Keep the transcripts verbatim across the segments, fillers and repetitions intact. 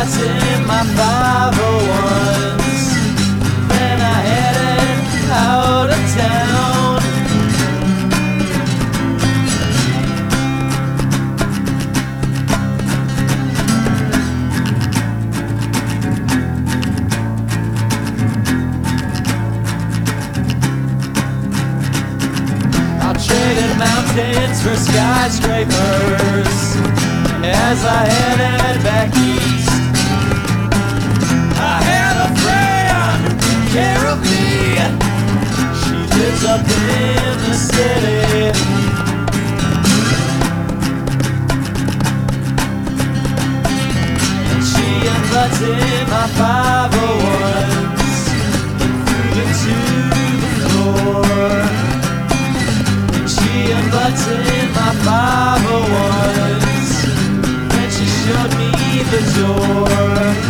butts in my five oh ones. Then I headed out of town. I traded mountains for skyscrapers as I headed back east. I had a friend who took care of me. She lives up in the city. And she unbutts in my five oh ones and threw it to the floor. And she unbutts in my five oh ones. She showed me the door.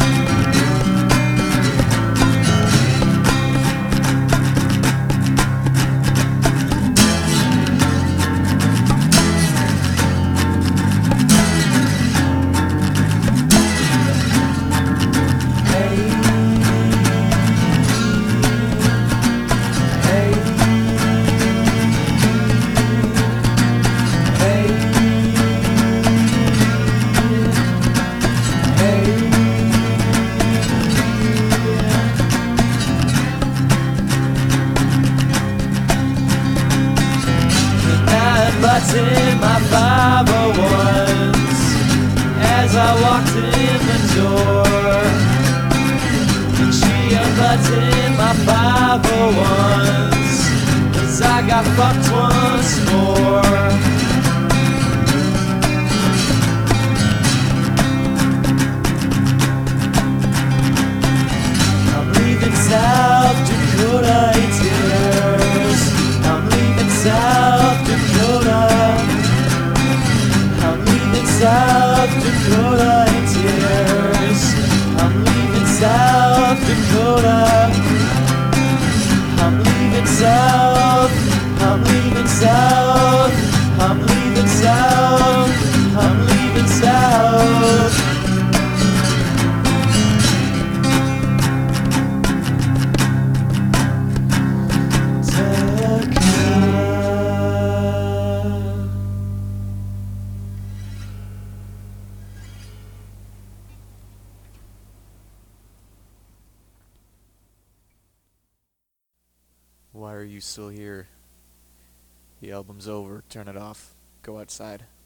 Butts in my five oh ones as I walked in the door. And she unbutts in my five oh ones as I got fucked once more. I'm leaving South Dakota in tears. I'm leaving South Dakota. I'm leaving South Dakota in tears. I'm leaving South Dakota. I'm leaving South. I'm leaving South. I'm leaving South. I'm leaving South. Why are you still here? The album's over. Turn it off. Go outside.